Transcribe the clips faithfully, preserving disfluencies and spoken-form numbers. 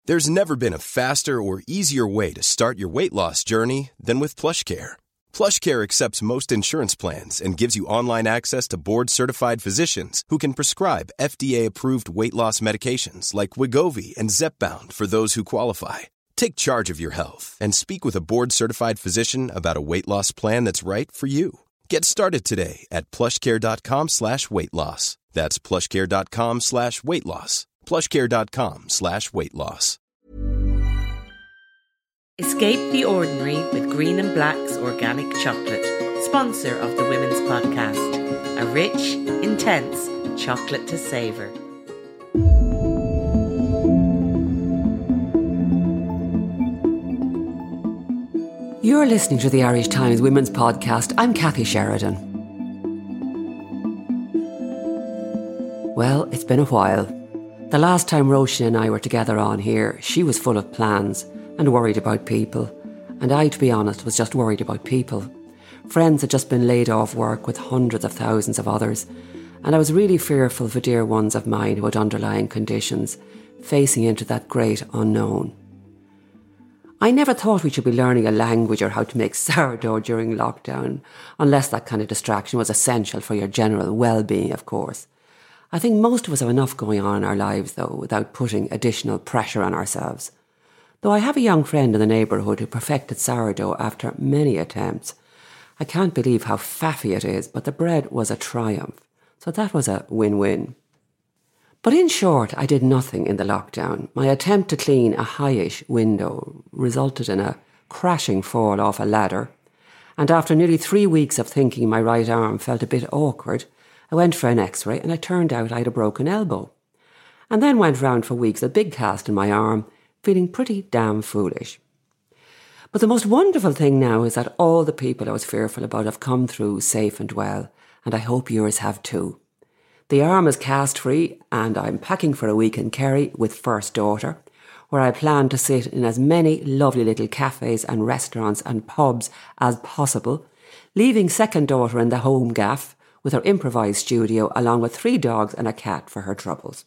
There's never been a faster or easier way to start your weight loss journey than with PlushCare. PlushCare accepts most insurance plans and gives you online access to board-certified physicians who can prescribe F D A-approved weight loss medications like Wegovy and Zepbound for those who qualify. Take charge of your health and speak with a board-certified physician about a weight loss plan that's right for you. Get started today at plushcare.com slash weight loss. That's plushcare.com slash weight loss. plushcare.com slash weight loss. Escape the ordinary with Green and Black's organic chocolate, sponsor of the Women's Podcast. A rich, intense chocolate to savour. You're listening to the Irish Times Women's Podcast. I'm Kathy Sheridan. Well, it's been a while. The last time Roisin and I were together on here, she was full of plans and worried about people. And I, to be honest, was just worried about people. Friends had just been laid off work with hundreds of thousands of others. And I was really fearful for dear ones of mine who had underlying conditions, facing into that great unknown. I never thought we should be learning a language or how to make sourdough during lockdown, unless that kind of distraction was essential for your general well-being, of course. I think most of us have enough going on in our lives, though, without putting additional pressure on ourselves. Though I have a young friend in the neighbourhood who perfected sourdough after many attempts. I can't believe how faffy it is, but the bread was a triumph. So that was a win-win. But in short, I did nothing in the lockdown. My attempt to clean a high-ish window resulted in a crashing fall off a ladder. And after nearly three weeks of thinking my right arm felt a bit awkward, I went for an x-ray and it turned out I had a broken elbow. And then went round for weeks with a big cast in my arm, feeling pretty damn foolish. But the most wonderful thing now is that all the people I was fearful about have come through safe and well, and I hope yours have too. The arm is cast-free, and I'm packing for a week in Kerry with first daughter, where I plan to sit in as many lovely little cafes and restaurants and pubs as possible, leaving second daughter in the home gaff with her improvised studio along with three dogs and a cat for her troubles.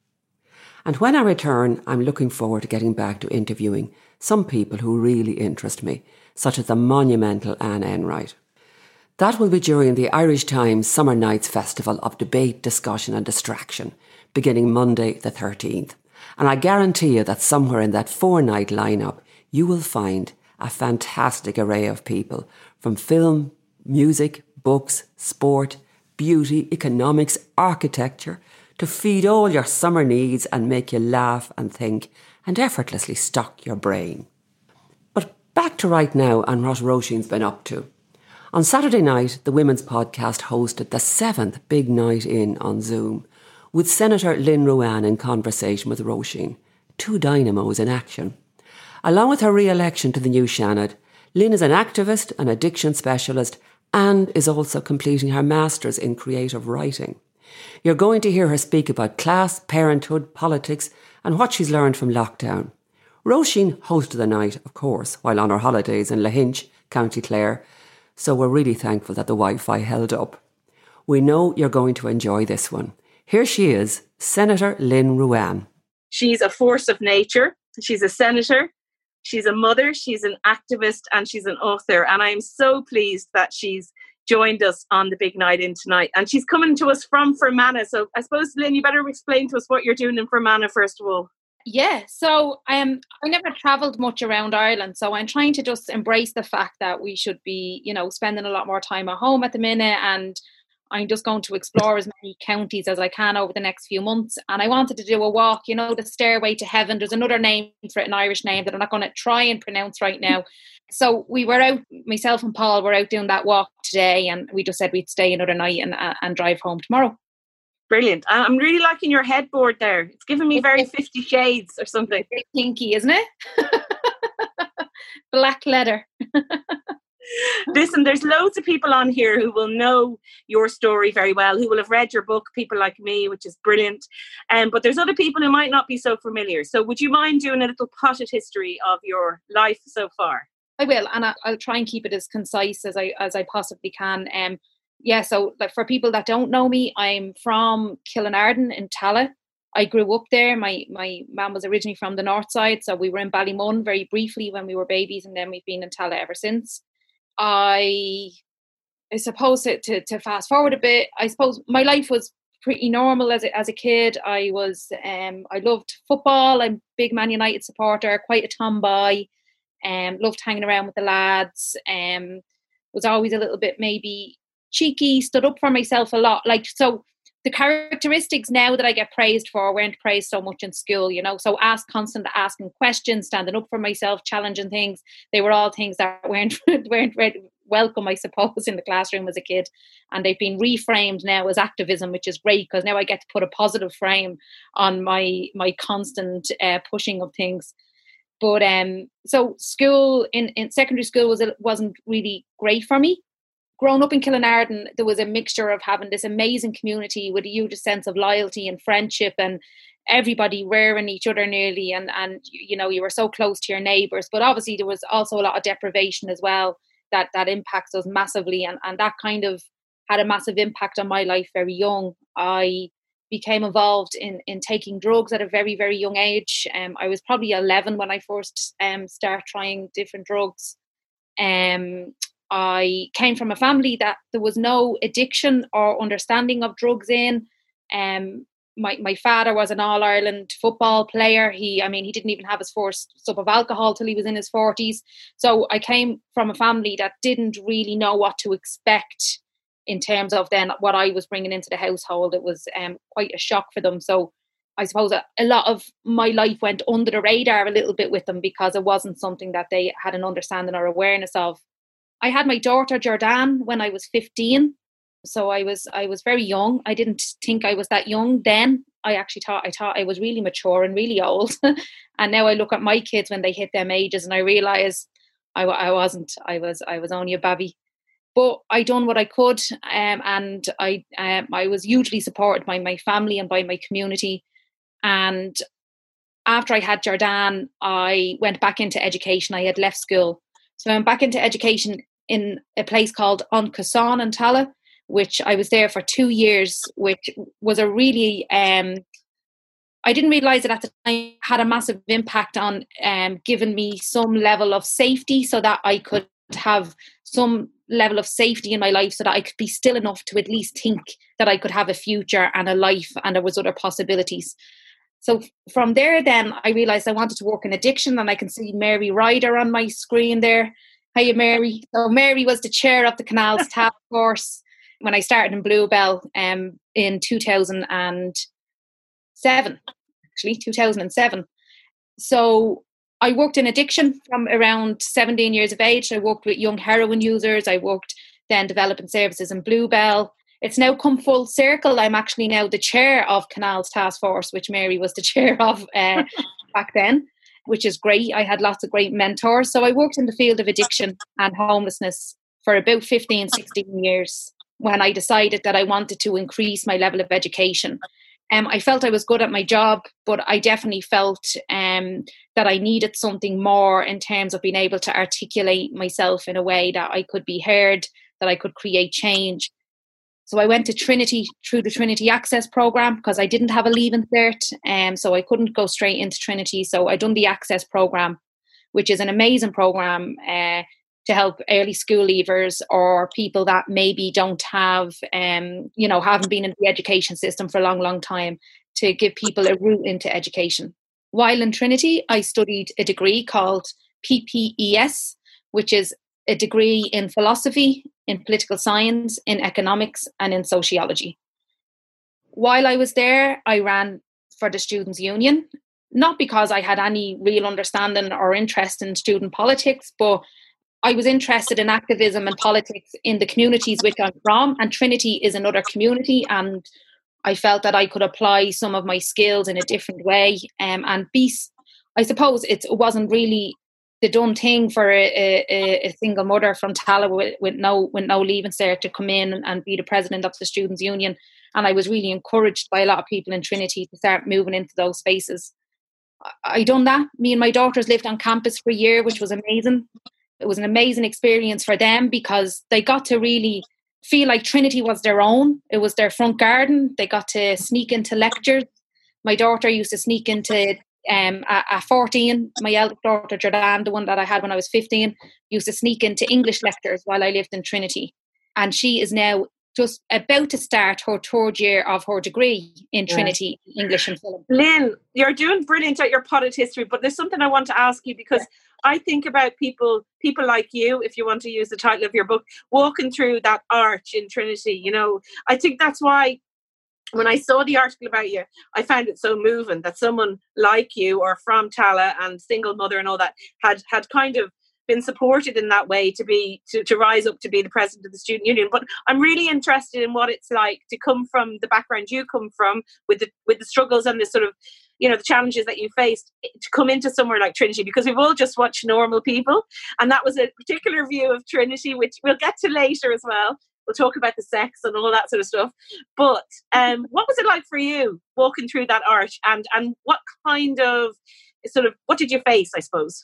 And when I return, I'm looking forward to getting back to interviewing some people who really interest me, such as the monumental Anne Enright. That will be during the Irish Times Summer Nights Festival of Debate, Discussion and Distraction, beginning Monday the thirteenth. And I guarantee you that somewhere in that four-night lineup, you will find a fantastic array of people, from film, music, books, sport, beauty, economics, architecture, to feed all your summer needs and make you laugh and think and effortlessly stock your brain. But back to right now and what Roisin's been up to. On Saturday night, the Women's Podcast hosted the seventh big night in on Zoom, with Senator Lynn Ruane in conversation with Roisin, two dynamos in action. Along with her re-election to the new Seanad, Lynn is an activist, an addiction specialist, and is also completing her Masters in Creative Writing. You're going to hear her speak about class, parenthood, politics, and what she's learned from lockdown. Roisin hosted the night, of course, while on her holidays in Lahinch, County Clare, so we're really thankful that the Wi-Fi held up. We know you're going to enjoy this one. Here she is, Senator Lynn Ruane. She's a force of nature. She's a senator. She's a mother. She's an activist, and she's an author. And I'm so pleased that she's joined us on the big night in tonight. And she's coming to us from Fermanagh. So I suppose, Lynn, you better explain to us what you're doing in Fermanagh, first of all. Yeah, so um, I never travelled much around Ireland, so I'm trying to just embrace the fact that we should be, you know, spending a lot more time at home at the minute, and I'm just going to explore as many counties as I can over the next few months. And I wanted to do a walk, you know, the Stairway to Heaven. There's another name for it, an Irish name that I'm not going to try and pronounce right now. So we were out, myself and Paul were out doing that walk today, and we just said we'd stay another night and, uh, and drive home tomorrow. Brilliant. I'm really liking your headboard there. It's giving me very Fifty Shades or something. Very pinky, isn't it? Black leather. Listen, there's loads of people on here who will know your story very well, who will have read your book, people like me, which is brilliant. Um, but there's other people who might not be so familiar. So would you mind doing a little potted history of your life so far? I will, and I'll try and keep it as concise as I as I possibly can. Um, yeah, so like for people that don't know me, I'm from Killinarden in Tala. I grew up there. My my mum was originally from the north side, so we were in Ballymun very briefly when we were babies, and then we've been in Tallaght ever since. I, I suppose to, to, to fast forward a bit, I suppose my life was pretty normal as a, as a kid. I was, um, I loved football. I'm a big Man United supporter, quite a tomboy. Um, loved hanging around with the lads. Um, was always a little bit maybe cheeky. Stood up for myself a lot. Like so, the characteristics now that I get praised for weren't praised so much in school. You know, so ask constant asking questions, standing up for myself, challenging things. They were all things that weren't weren't welcome, I suppose, in the classroom as a kid, and they've been reframed now as activism, which is great because now I get to put a positive frame on my my constant uh, pushing of things. But um, so school in, in secondary school was wasn't really great for me. Growing up in Killinarden, there was a mixture of having this amazing community with a huge sense of loyalty and friendship, and everybody wearing each other nearly, and and you know you were so close to your neighbours. But obviously there was also a lot of deprivation as well. That that impacts us massively, and, and that kind of had a massive impact on my life very young. I became involved in, in taking drugs at a very, very young age. Um, I was probably eleven when I first um, started trying different drugs. Um, I came from a family that there was no addiction or understanding of drugs in. Um, my, my father was an All-Ireland football player. He, I mean, he didn't even have his first sup of alcohol till he was in his forties. So I came from a family that didn't really know what to expect in terms of then what I was bringing into the household. It was um, quite a shock for them. So I suppose a, a lot of my life went under the radar a little bit with them because it wasn't something that they had an understanding or awareness of. I had my daughter Jordan when I was fifteen. So I was I was very young. I didn't think I was that young then. I actually thought I thought I was really mature and really old. And now I look at my kids when they hit them ages, and I realise I, I wasn't. I was I was only a babby. But I done what I could, um, and I um, I was hugely supported by my family and by my community. And after I had Jordan, I went back into education. I had left school, so I went back into education in a place called An Casán in Tallaght, which I was there for two years, which was a really, um, I didn't realise it at the time, had a massive impact on um, giving me some level of safety so that I could have some level of safety in my life so that I could be still enough to at least think that I could have a future and a life and there was other possibilities. So from there then I realised I wanted to work in addiction, and I can see Mary Ryder on my screen there. Hiya, Mary. So Mary was the chair of the Canals Task Force when I started in Bluebell um, in two thousand seven, actually, two thousand seven. So I worked in addiction from around seventeen years of age. I worked with young heroin users. I worked then developing services in Bluebell. It's now come full circle. I'm actually now the chair of Canals Task Force, which Mary was the chair of uh, back then, which is great. I had lots of great mentors. So I worked in the field of addiction and homelessness for about fifteen, sixteen years when I decided that I wanted to increase my level of education. Um, I felt I was good at my job, but I definitely felt um, that I needed something more in terms of being able to articulate myself in a way that I could be heard, that I could create change. So I went to Trinity through the Trinity Access Programme because I didn't have a Leaving Cert, um, so I couldn't go straight into Trinity. So I done the Access Programme, which is an amazing programme uh, to help early school leavers or people that maybe don't have, um, you know, haven't been in the education system for a long, long time, to give people a route into education. While in Trinity, I studied a degree called P P E S, which is a degree in philosophy, in political science, in economics, and in sociology. While I was there, I ran for the Students' Union, not because I had any real understanding or interest in student politics, but I was interested in activism and politics in the communities which I'm from, and Trinity is another community, and I felt that I could apply some of my skills in a different way, um, and be, I suppose it wasn't really the done thing for a, a, a single mother from Tallaght with, with no with no Leaving Cert to come in and, and be the president of the Students' Union. And I was really encouraged by a lot of people in Trinity to start moving into those spaces. I, I done that. Me and my daughters lived on campus for a year, which was amazing. It was an amazing experience for them because they got to really feel like Trinity was their own. It was their front garden. They got to sneak into lectures. my daughter used to sneak into, um, at fourteen, my eldest daughter, Jordan, the one that I had when I was fifteen, used to sneak into English lectures while I lived in Trinity. And she is now just about to start her third year of her degree in Trinity, yeah. English and film. Lynn, you're doing brilliant at your potted history, but there's something I want to ask you, because yeah. I think about people, people like you, if you want to use the title of your book, walking through that arch in Trinity. You know, I think that's why when I saw the article about you, I found it so moving that someone like you, or from Tallaght and single mother and all that, had had kind of been supported in that way to be to, to rise up to be the president of the student union. But I'm really interested in what it's like to come from the background you come from, with the with the struggles and the sort of, you know, the challenges that you faced, to come into somewhere like Trinity, because we've all just watched Normal People, and that was a particular view of Trinity, which we'll get to later as well. We'll talk about the sex and all that sort of stuff. But um, what was it like for you walking through that arch, and and what kind of sort of what did you face, I suppose?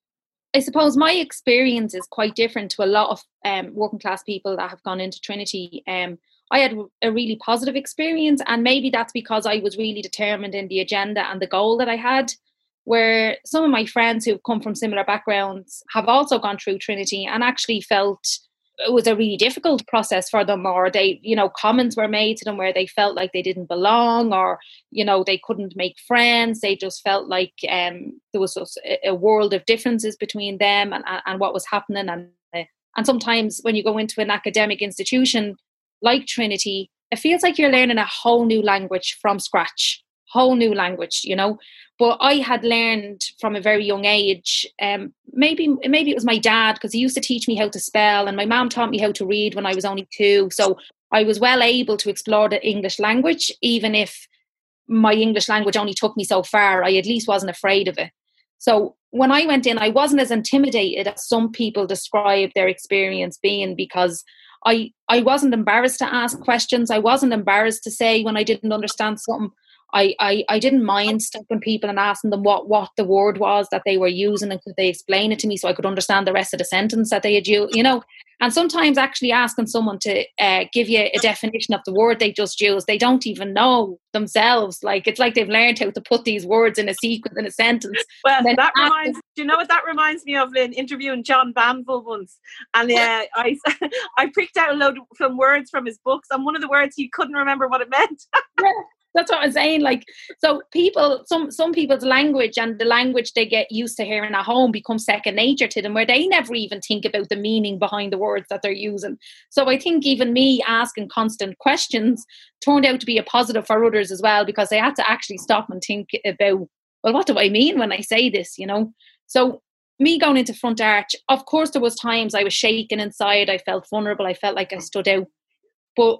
I suppose my experience is quite different to a lot of um, working class people that have gone into Trinity. Um, I had a really positive experience, and maybe that's because I was really determined in the agenda and the goal that I had, where some of my friends who've come from similar backgrounds have also gone through Trinity and actually felt it was a really difficult process for them, or they, you know, comments were made to them where they felt like they didn't belong, or, you know, they couldn't make friends. They just felt like um, there was a, a world of differences between them and, and what was happening. And, and sometimes when you go into an academic institution like Trinity, it feels like you're learning a whole new language from scratch, whole new language, you know. But I had learned from a very young age, um, maybe maybe it was my dad, because he used to teach me how to spell, and my mum taught me how to read when I was only two. So I was well able to explore the English language, even if my English language only took me so far. I at least wasn't afraid of it. So when I went in, I wasn't as intimidated as some people describe their experience being, because I, I wasn't embarrassed to ask questions. I wasn't embarrassed to say when I didn't understand something. I, I, I didn't mind stopping people and asking them what, what the word was that they were using, and could they explain it to me so I could understand the rest of the sentence that they had used, you know. And sometimes actually asking someone to uh, give you a definition of the word they just used, they don't even know themselves. Like, it's like they've learned how to put these words in a sequence, in a sentence. Well, that reminds, do you know what that reminds me of, Lynn? Interviewing John Banville once. And uh, I, I picked out a load of some words from his books, and one of the words he couldn't remember what it meant. Yeah. That's what I'm saying. Like, so people, some some people's language and the language they get used to hearing at home becomes second nature to them, where they never even think about the meaning behind the words that they're using. So I think even me asking constant questions turned out to be a positive for others as well, because they had to actually stop and think about, well, what do I mean when I say this, you know? So me going into Front Arch, of course there was times I was shaking inside. I felt vulnerable. I felt like I stood out. But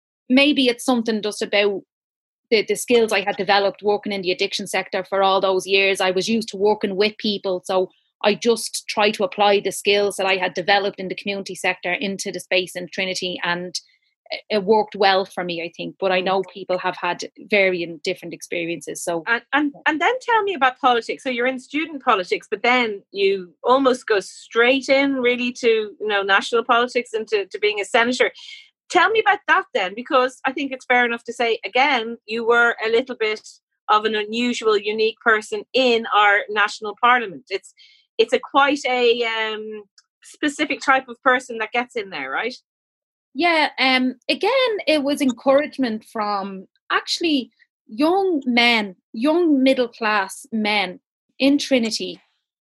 maybe it's something just about The, the skills I had developed working in the addiction sector for all those years. I was used to working with people, so I just tried to apply the skills that I had developed in the community sector into the space in Trinity, and it worked well for me, I think. But I know people have had varying different experiences. So and, and and then tell me about politics. So you're in student politics, but then you almost go straight in really to, you know, national politics and to, to being a senator. Tell me about that then, because I think it's fair enough to say, again, you were a little bit of an unusual, unique person in our national parliament. It's it's a quite a um, specific type of person that gets in there, right? Yeah. Um. Again, it was encouragement from actually young men, young middle class men in Trinity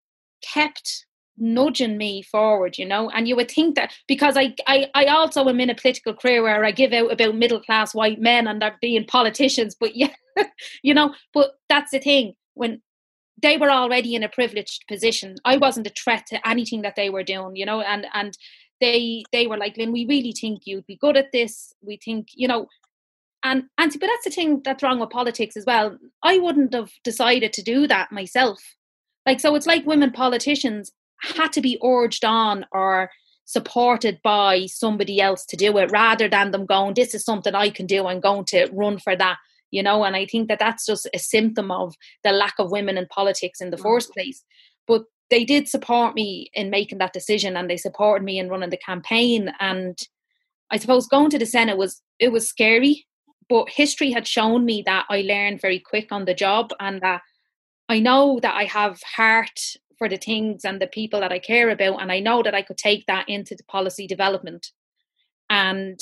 kept nudging me forward, you know. And you would think that because I, I, I also am in a political career where I give out about middle class white men and they're being politicians, but yeah, you know, but that's the thing. When they were already in a privileged position, I wasn't a threat to anything that they were doing, you know, and, and they, they were like, Lynn, we really think you'd be good at this. We think, you know, and, and, but that's the thing that's wrong with politics as well. I wouldn't have decided to do that myself. Like, so it's like women politicians had to be urged on or supported by somebody else to do it, rather than them going, this is something I can do, I'm going to run for that, you know. And I think that that's just a symptom of the lack of women in politics in the first place. But they did support me in making that decision, and they supported me in running the campaign. And I suppose going to the Senate was, it was scary, but history had shown me that I learned very quick on the job, and that I know that I have heart for the things and the people that I care about, and I know that I could take that into the policy development. And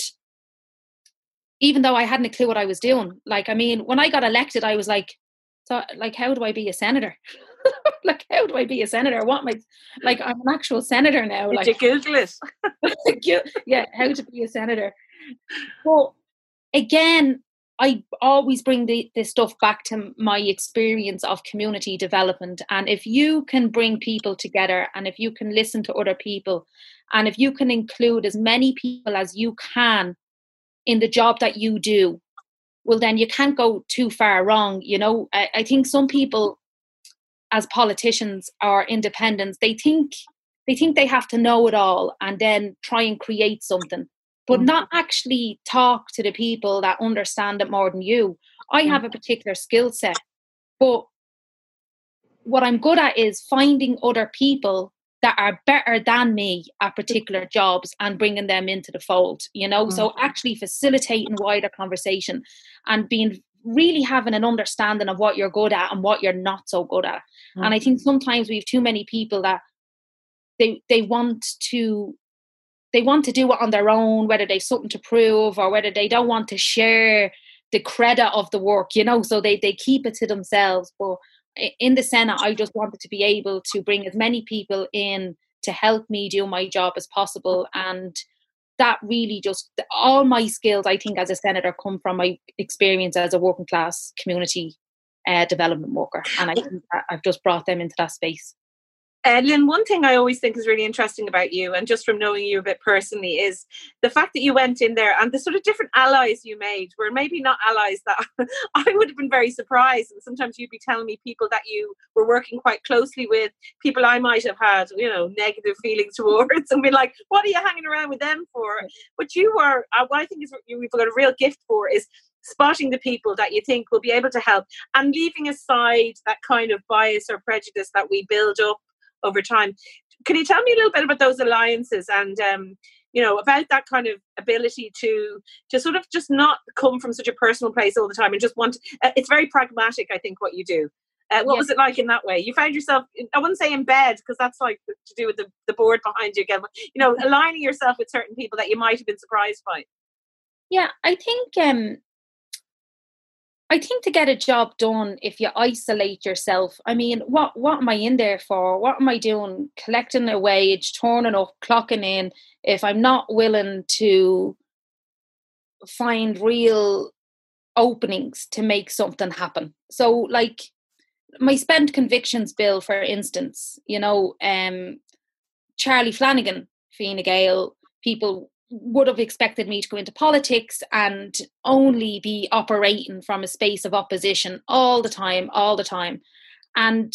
even though I hadn't a clue what I was doing, like, I mean, when I got elected, I was like, so, like, how do I be a senator? Like, how do I be a senator? What am I, like, I'm an actual senator now. Did like, you Google it? Yeah, how to be a senator. Well, again, I always bring the, this stuff back to my experience of community development. And if you can bring people together, and if you can listen to other people, and if you can include as many people as you can in the job that you do, well, then you can't go too far wrong. You know, I, I think some people, as politicians or independents, they think they think they have to know it all and then try and create something, but not actually talk to the people that understand it more than you. I have a particular skill set, but what I'm good at is finding other people that are better than me at particular jobs and bringing them into the fold, you know? Mm-hmm. So actually facilitating wider conversation and being really having an understanding of what you're good at and what you're not so good at. Mm-hmm. And I think sometimes we have too many people that they they want to they want to do it on their own, whether they've something to prove or whether they don't want to share the credit of the work, you know, so they, they keep it to themselves. But in the Senate, I just wanted to be able to bring as many people in to help me do my job as possible. And that really just, all my skills, I think, as a senator come from my experience as a working class community uh, development worker. And I think that I've just brought them into that space. Uh, Lynn, one thing I always think is really interesting about you, and just from knowing you a bit personally, is the fact that you went in there and the sort of different allies you made were maybe not allies that I would have been very surprised. And sometimes you'd be telling me people that you were working quite closely with, people I might have had, you know, negative feelings towards, and be like, what are you hanging around with them for? But you were, uh, what I think is you've got a real gift for is spotting the people that you think will be able to help and leaving aside that kind of bias or prejudice that we build up over time. Can you tell me a little bit about those alliances and um you know, about that kind of ability to to sort of just not come from such a personal place all the time and just want to, uh, it's very pragmatic, I think, what you do. Uh, what yeah. was it like in that way? You found yourself, I wouldn't say in bed, because that's like to do with the, the board behind you again, but, you know, aligning yourself with certain people that you might have been surprised by. Yeah, I think um I think to get a job done, if you isolate yourself, I mean, what, what am I in there for? What am I doing? Collecting a wage, turning up, clocking in, if I'm not willing to find real openings to make something happen. So, like, my spent convictions bill, for instance, you know, um, Charlie Flanagan, Fine Gael, people would have expected me to go into politics and only be operating from a space of opposition all the time, all the time. And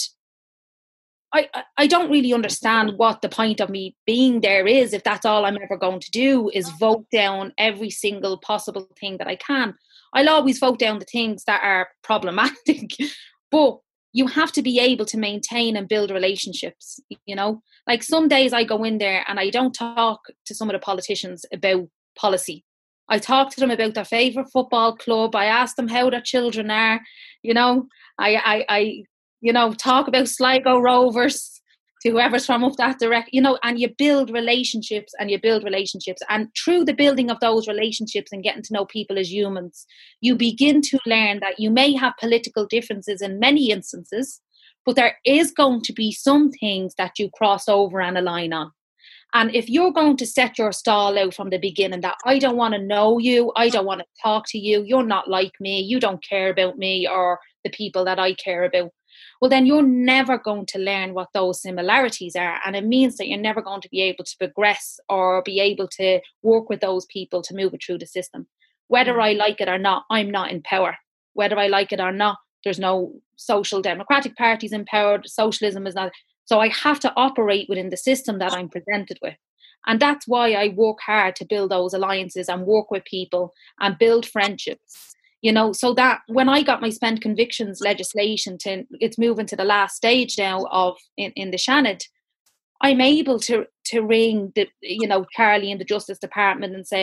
I, I don't really understand what the point of me being there is if that's all I'm ever going to do is vote down every single possible thing that I can. I'll always vote down the things that are problematic, but you have to be able to maintain and build relationships, you know? Like some days I go in there and I don't talk to some of the politicians about policy. I talk to them about their favourite football club. I ask them how their children are, you know? I, I, I you know, talk about Sligo Rovers to whoever's from up that direct, you know, and you build relationships and you build relationships. And through the building of those relationships and getting to know people as humans, you begin to learn that you may have political differences in many instances, but there is going to be some things that you cross over and align on. And if you're going to set your stall out from the beginning that I don't want to know you, I don't want to talk to you, you're not like me, you don't care about me or the people that I care about, well, then you're never going to learn what those similarities are. And it means that you're never going to be able to progress or be able to work with those people to move it through the system. Whether I like it or not, I'm not in power. Whether I like it or not, there's no social democratic parties in power. Socialism is not. So I have to operate within the system that I'm presented with. And that's why I work hard to build those alliances and work with people and build friendships. You know, so that when I got my spent convictions legislation, to it's moving to the last stage now of in, in the Seanad, I'm able to to ring the, you know, Charlie in the Justice Department and say,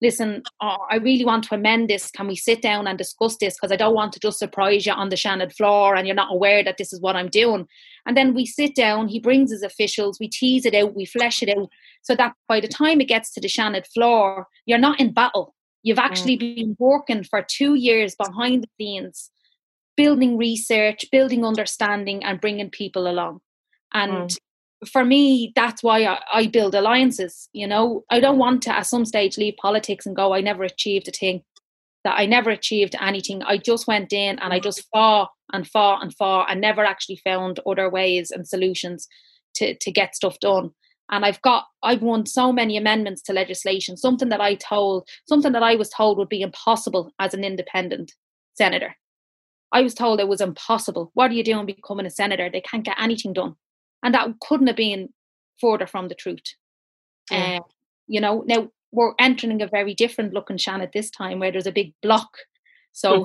listen, oh, I really want to amend this. Can we sit down and discuss this? Because I don't want to just surprise you on the Seanad floor and you're not aware that this is what I'm doing. And then we sit down, he brings his officials, we tease it out, we flesh it out, so that by the time it gets to the Seanad floor, you're not in battle. You've actually mm. been working for two years behind the scenes, building research, building understanding, and bringing people along. And mm. for me, that's why I, I build alliances. You know, I don't want to at some stage leave politics and go, I never achieved a thing, that I never achieved anything. I just went in and I just fought and fought and fought and never actually found other ways and solutions to, to get stuff done. And I've got, I've won so many amendments to legislation, something that I told, something that I was told would be impossible as an independent senator. I was told it was impossible. What are you doing becoming a senator? They can't get anything done. And that couldn't have been further from the truth. Yeah. Uh, you know, now we're entering a very different looking Seanad this time where there's a big block. So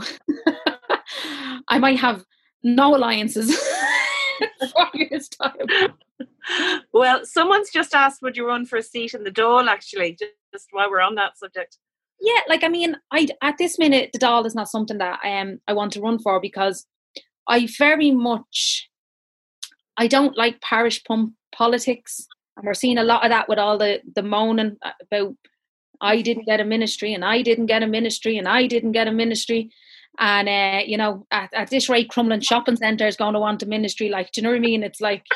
I might have no alliances in four years' time. Well, someone's just asked, would you run for a seat in the Dáil, actually, just, just while we're on that subject? Yeah, like, I mean, I at this minute, the Dáil is not something that um, I want to run for because I very much, I don't like parish pump politics. And we're seeing a lot of that with all the, the moaning about I didn't get a ministry and I didn't get a ministry and I didn't get a ministry. And, uh, you know, at, at this rate, Crumlin Shopping Centre is going to want a ministry. Like, do you know what I mean? It's like,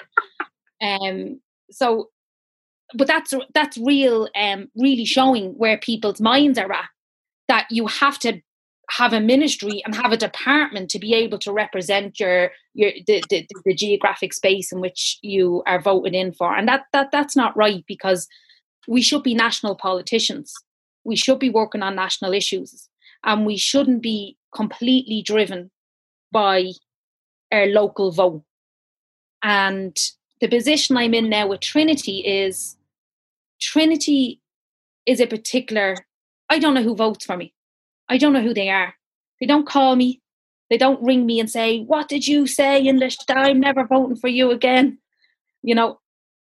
um, so, but that's, that's real, um, really showing where people's minds are at, that you have to have a ministry and have a department to be able to represent your, your, the, the, the geographic space in which you are voted in for. And that, that, that's not right, because we should be national politicians. We should be working on national issues, and we shouldn't be completely driven by our local vote. And the position I'm in now with Trinity is, Trinity is a particular, I don't know who votes for me. I don't know who they are. They don't call me. They don't ring me and say, what did you say in the I'm never voting for you again? You know,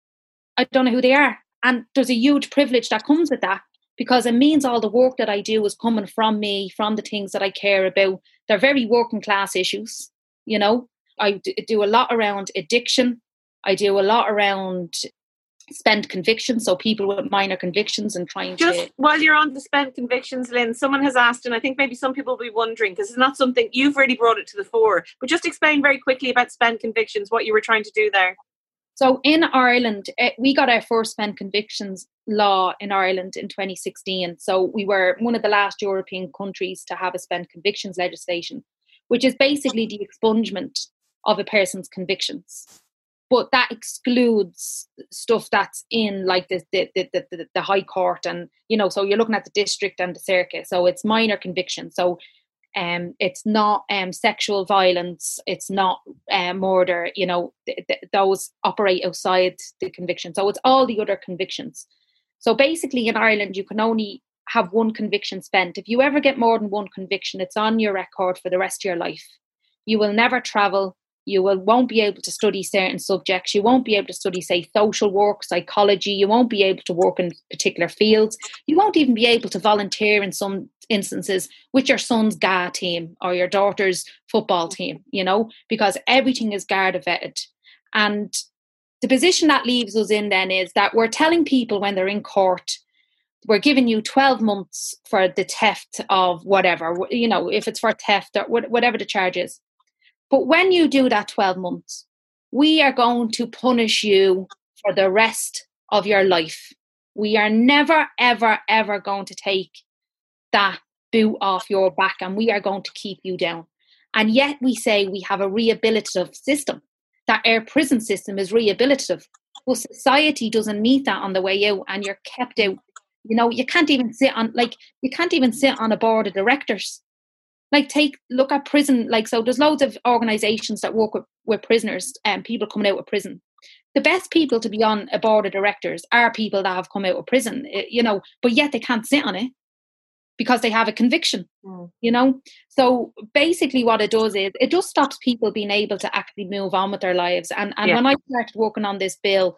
I don't know who they are. And there's a huge privilege that comes with that, because it means all the work that I do is coming from me, from the things that I care about. They're very working class issues. You know, I do a lot around addiction. I do a lot around spent convictions, so people with minor convictions, and trying just to... while you're on the spent convictions, Lynn, someone has asked, and I think maybe some people will be wondering, because it's not something you've really brought it to the fore, but just explain very quickly about spent convictions, what you were trying to do there. So in Ireland, we got our first spent convictions law in Ireland in twenty sixteen. So we were one of the last European countries to have a spent convictions legislation, which is basically the expungement of a person's convictions. But that excludes stuff that's in like the the, the the the High Court, and you know, so you're looking at the district and the circuit. So it's minor convictions. So um, it's not um sexual violence. It's not uh, murder. You know, th- th- those operate outside the conviction. So it's all the other convictions. So basically, in Ireland, you can only have one conviction spent. If you ever get more than one conviction, it's on your record for the rest of your life. You will never travel. You will, won't be able to study certain subjects. You won't be able to study, say, social work, psychology. You won't be able to work in particular fields. You won't even be able to volunteer in some instances with your son's G A A team or your daughter's football team, you know, because everything is Garda vetted. And the position that leaves us in then is that we're telling people when they're in court, we're giving you twelve months for the theft of whatever, you know, if it's for theft or whatever the charge is. But when you do that twelve months, we are going to punish you for the rest of your life. We are never, ever, ever going to take that boot off your back, and we are going to keep you down. And yet we say we have a rehabilitative system, that our prison system is rehabilitative. Well, society doesn't meet that on the way out, and you're kept out. You know, you can't even sit on, like, you can't even sit on a board of directors. Like, take, look at prison, like, so there's loads of organisations that work with, with prisoners and people coming out of prison. The best people to be on a board of directors are people that have come out of prison, you know, but yet they can't sit on it because they have a conviction, mm. you know. So basically what it does is, it just stops people being able to actually move on with their lives. And, and yeah. when I started working on this bill,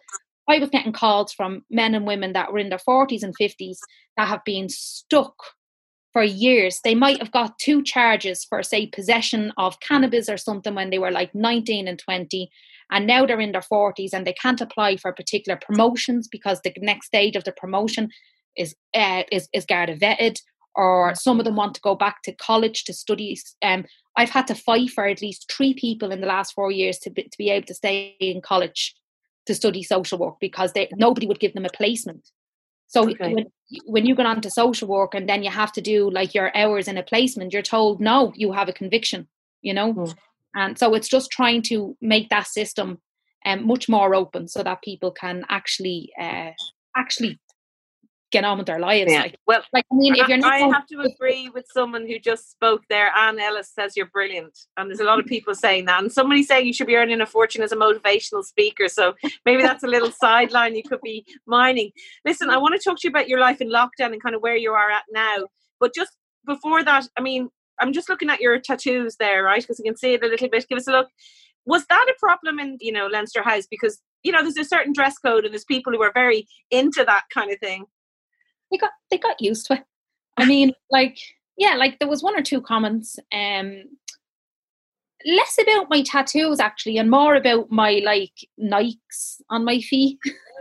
I was getting calls from men and women that were in their forties and fifties that have been stuck for years. They might have got two charges for, say, possession of cannabis or something when they were like nineteen and twenty. And now they're in their forties and they can't apply for particular promotions because the next stage of the promotion is uh, is, is Garda vetted, or some of them want to go back to college to study. Um, I've had to fight for at least three people in the last four years to be, to be able to stay in college to study social work because they, nobody would give them a placement. So okay. when, when you go on to social work and then you have to do like your hours in a placement, you're told, no, you have a conviction, you know? Mm. And so it's just trying to make that system um, much more open so that people can actually uh, actually get on with their lives. Yeah. Like, well, like I mean, if you're not I going- have to agree with someone who just spoke there. Anne Ellis says you're brilliant, and there's a lot of people saying that. And somebody saying you should be earning a fortune as a motivational speaker. So maybe that's a little sideline you could be mining. Listen, I want to talk to you about your life in lockdown and kind of where you are at now. But just before that, I mean, I'm just looking at your tattoos there, right? Because you can see it a little bit. Give us a look. Was that a problem in, you know, Leinster House? Because, you know, there's a certain dress code and there's people who are very into that kind of thing. They got they got used to it. I mean, like, yeah, like there was one or two comments, um, less about my tattoos actually, and more about my like Nikes on my feet.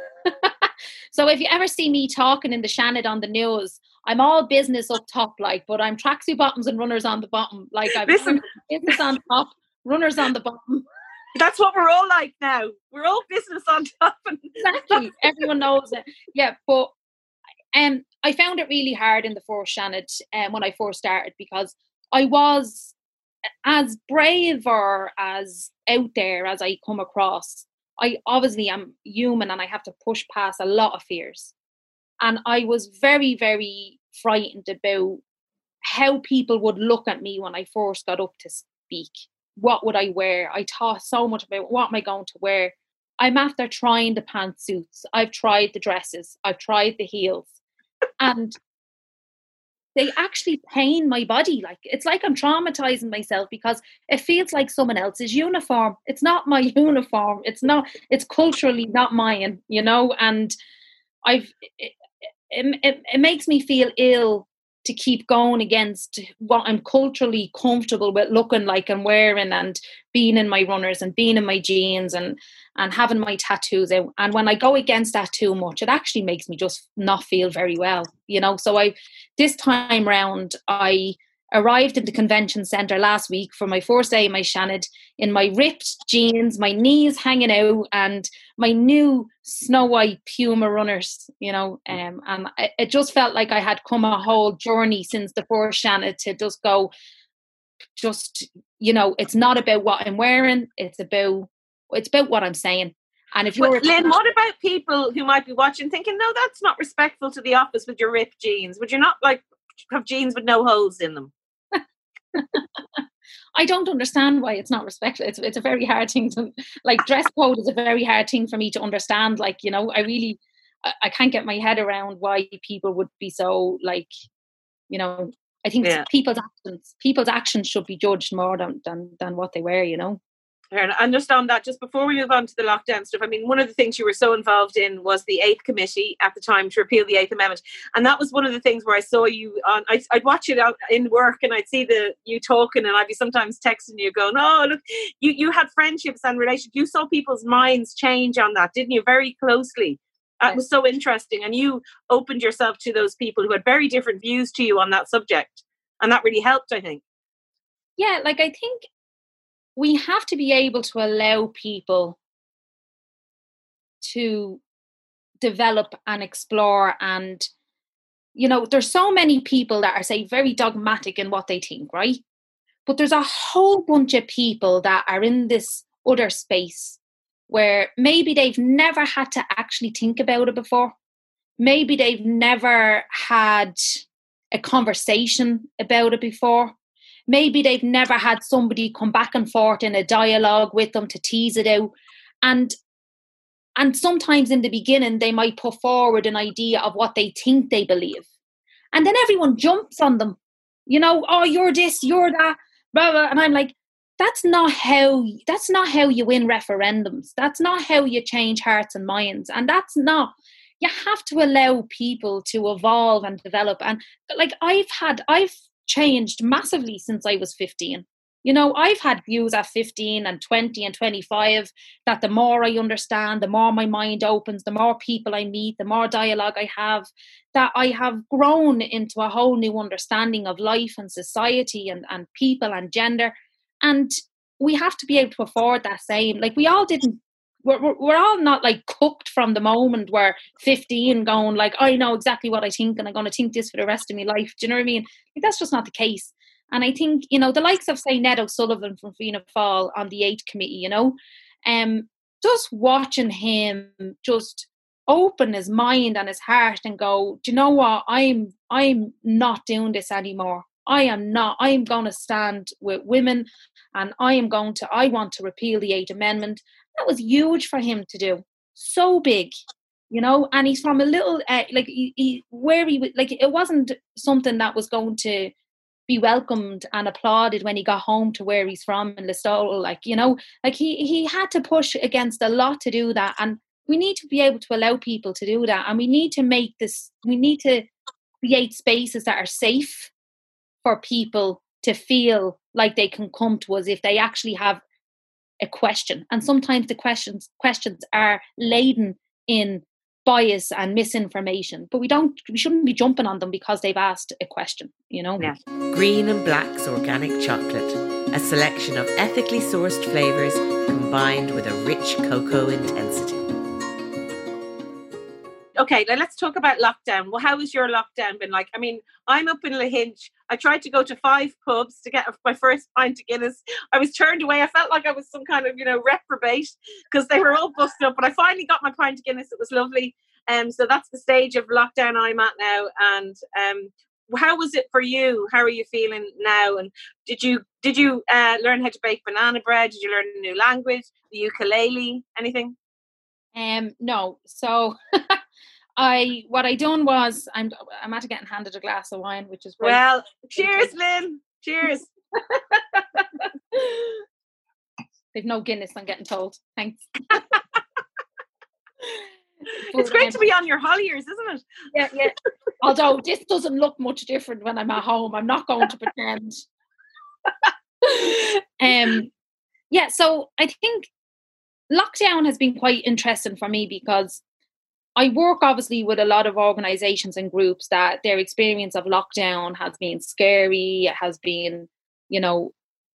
So if you ever see me talking in the Shannon on the news, I'm all business up top, like, but I'm tracksuit bottoms and runners on the bottom. Like I'm Listen. business on top, runners on the bottom. That's what we're all like now. We're all business on top. And exactly. Everyone knows it. Yeah, but. Um, I found it really hard in the first Shannon um, when I first started because I was as brave or as out there as I come across. I obviously am human and I have to push past a lot of fears. And I was very, very frightened about how people would look at me when I first got up to speak. What would I wear? I thought so much about what am I going to wear. I'm after trying the pantsuits. I've tried the dresses. I've tried the heels. And they actually pain my body. Like it's like I'm traumatizing myself because it feels like someone else's uniform. It's not my uniform. It's not, it's culturally not mine, you know, and I've, it, it, it, it makes me feel ill to keep going against what I'm culturally comfortable with looking like and wearing and being in my runners and being in my jeans and, and having my tattoos out. And when I go against that too much, it actually makes me just not feel very well, you know? So I, this time round, I arrived at the convention centre last week for my first day of my Shannon in my ripped jeans, my knees hanging out and my new Snow White Puma runners, you know, um, and it just felt like I had come a whole journey since the first Shannon to just go, just, you know, it's not about what I'm wearing, it's about, it's about what I'm saying. And if you're but Lynn, what about people who might be watching thinking, no, that's not respectful to the office with your ripped jeans? Would you not like have jeans with no holes in them? I don't understand why it's not respectful. It's it's a very hard thing to, like, dress code is a very hard thing for me to understand. Like, you know, I really, I, I can't get my head around why people would be so, like, you know, I think yeah. people's actions, people's actions should be judged more than, than, than what they wear, you know. I understand that. Just before we move on to the lockdown stuff, I mean, one of the things you were so involved in was the Eighth Committee at the time to repeal the Eighth Amendment, and that was one of the things where I saw you on. I, I'd watch it out in work, and I'd see the you talking, and I'd be sometimes texting you, going, "Oh, look, you you had friendships and relations. You saw people's minds change on that, didn't you? Very closely. That yes. was so interesting, and you opened yourself to those people who had very different views to you on that subject, and that really helped, I think." Yeah, like I think. We have to be able to allow people to develop and explore. And, you know, there's so many people that are, say, very dogmatic in what they think, right? But there's a whole bunch of people that are in this other space where maybe they've never had to actually think about it before. Maybe they've never had a conversation about it before. Maybe they've never had somebody come back and forth in a dialogue with them to tease it out. And and sometimes in the beginning, they might put forward an idea of what they think they believe. And then everyone jumps on them. You know, oh, you're this, you're that, blah, blah. And I'm like, that's not how that's not how you win referendums. That's not how you change hearts and minds. And that's not, you have to allow people to evolve and develop. And like I've had, I've changed massively since I was fifteen. You know, I've had views at fifteen and twenty and twenty-five that the more I understand, the more my mind opens, the more people I meet, the more dialogue I have, that I have grown into a whole new understanding of life and society and, and people and gender. And we have to be able to afford that same. Like we all didn't, we're, we're, we're all not like cooked from the moment we're fifteen going like, I know exactly what I think and I'm going to think this for the rest of my life. Do you know what I mean? Like, that's just not the case. And I think, you know, the likes of, say, Ned O'Sullivan from Fianna Fáil on the eighth committee, you know, um, just watching him just open his mind and his heart and go, do you know what? I'm, I'm not doing this anymore. I am not, I am going to stand with women and I am going to, I want to repeal the eighth Amendment. That was huge for him to do. So big, you know, and he's from a little, uh, like, he, he, where he, like, it wasn't something that was going to be welcomed and applauded when he got home to where he's from in Listowel. Like, you know, like he, he had to push against a lot to do that. And we need to be able to allow people to do that. And we need to make this, we need to create spaces that are safe for people to feel like they can come to us if they actually have a question. And sometimes the questions questions are laden in bias and misinformation, but we don't we shouldn't be jumping on them because they've asked a question, you know. Yeah. Green and Black's organic chocolate, a selection of ethically sourced flavours combined with a rich cocoa intensity. Okay, now let's talk about lockdown. Well, how has your lockdown been like? I mean, I'm up in Lahinch. I tried to go to five pubs to get my first pint of Guinness. I was turned away. I felt like I was some kind of, you know, reprobate because they were all busted up. But I finally got my pint of Guinness. It was lovely. Um, so that's the stage of lockdown I'm at now. And um, how was it for you? How are you feeling now? And did you did you uh, learn how to bake banana bread? Did you learn a new language? The ukulele? Anything? Um, no. So I what I done was I'm I'm after getting handed a glass of wine, which is great. Well, cheers, Lynn. Cheers. They've no Guinness, I'm getting told. Thanks. It's great to be on your Holliers, isn't it? Yeah, yeah. Although this doesn't look much different when I'm at home. I'm not going to pretend. um, yeah, so I think lockdown has been quite interesting for me because I work obviously with a lot of organisations and groups that their experience of lockdown has been scary, it has been, you know,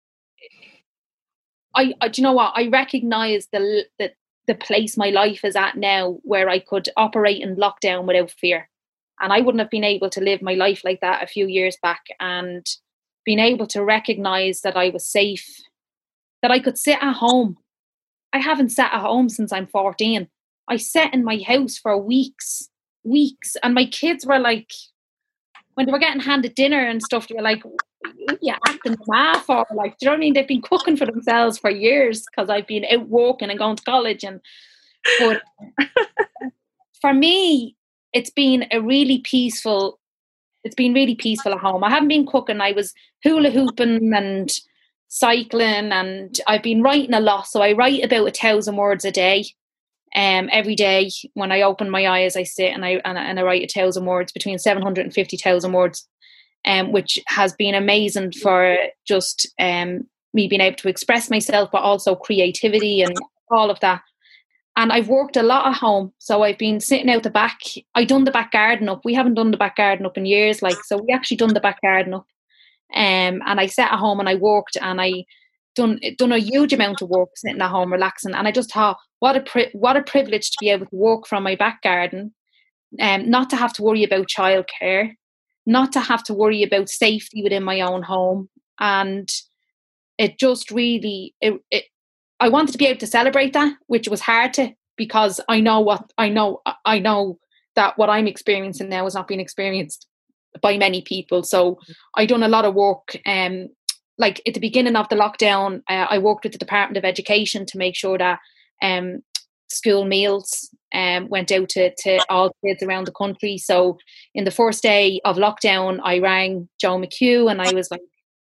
I, I do you know what, I recognise the, the the place my life is at now where I could operate in lockdown without fear. And I wouldn't have been able to live my life like that a few years back, and being able to recognise that I was safe, that I could sit at home. I haven't sat at home since I'm fourteen. I sat in my house for weeks, weeks. And my kids were like, when they were getting handed dinner and stuff, they were like, yeah, acting mad for, like, do you know what I mean? They've been cooking for themselves for years because I've been out walking and going to college. And but for me, it's been a really peaceful, it's been really peaceful at home. I haven't been cooking. I was hula hooping and cycling, and I've been writing a lot. So I write about a thousand words a day. Um, every day when I open my eyes, I sit and I and, and I write a thousand words, between seven hundred and fifty thousand words, um, which has been amazing for just um me being able to express myself, but also creativity and all of that. And I've worked a lot at home, so I've been sitting out the back. I done the back garden up. We haven't done the back garden up in years, like so. We actually done the back garden up, um, and I sat at home and I worked and I. Done done a huge amount of work sitting at home relaxing, and I just thought what a pri- what a privilege to be able to work from my back garden, um, not to have to worry about childcare, not to have to worry about safety within my own home, and it just really it, it I wanted to be able to celebrate that, which was hard to, because I know what I know I know that what I'm experiencing now is not being experienced by many people. So I done a lot of work. Um, Like at the beginning of the lockdown, uh, I worked with the Department of Education to make sure that um, school meals um, went out to, to all kids around the country. So in the first day of lockdown, I rang Joe McHugh and I was like,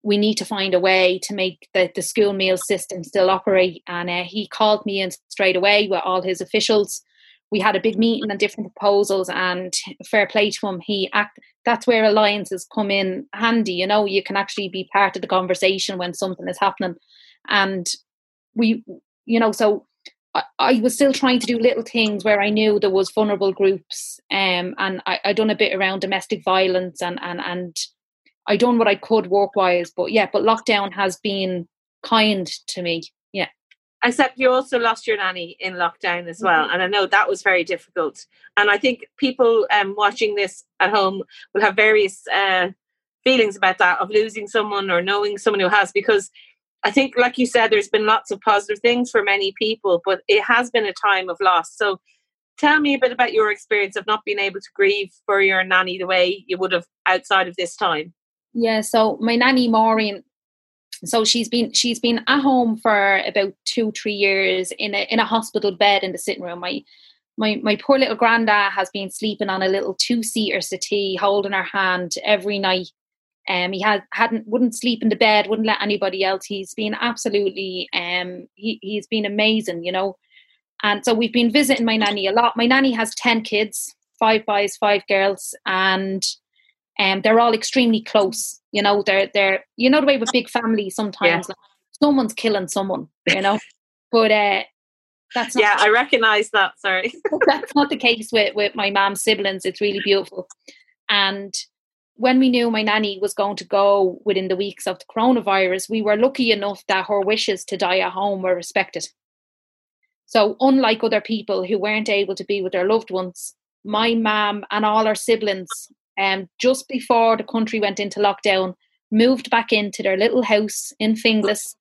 we need to find a way to make the, the school meal system still operate. And uh, he called me in straight away with all his officials. We had a big meeting on different proposals, and fair play to him. He act, that's where alliances come in handy. You know, you can actually be part of the conversation when something is happening. And we, you know, so I, I was still trying to do little things where I knew there was vulnerable groups, um, and I, I done a bit around domestic violence, and, and, and I done what I could work-wise. But yeah, but lockdown has been kind to me. Yeah. Except you also lost your nanny in lockdown as well. And I know that was very difficult. And I think people um, watching this at home will have various uh, feelings about that, of losing someone or knowing someone who has, because I think, like you said, there's been lots of positive things for many people, but it has been a time of loss. So tell me a bit about your experience of not being able to grieve for your nanny the way you would have outside of this time. Yeah, so my nanny Maureen, so she's been she's been at home for about two, three years in a in a hospital bed in the sitting room. My my my poor little granddad has been sleeping on a little two-seater settee, holding her hand every night. Um, he had hadn't wouldn't sleep in the bed, wouldn't let anybody else. He's been absolutely um he he's been amazing, you know. And so we've been visiting my nanny a lot. My nanny has ten kids, five boys, five girls, and um they're all extremely close. You know, they're they're you know the way with big families sometimes, yeah. Like someone's killing someone, you know. But uh that's not yeah, I recognise that. Sorry, that's not the case with with my mom's siblings. It's really beautiful. And when we knew my nanny was going to go within the weeks of the coronavirus, we were lucky enough that her wishes to die at home were respected. So unlike other people who weren't able to be with their loved ones, my mum and all her siblings, um, just before the country went into lockdown, moved back into their little house in Finglas.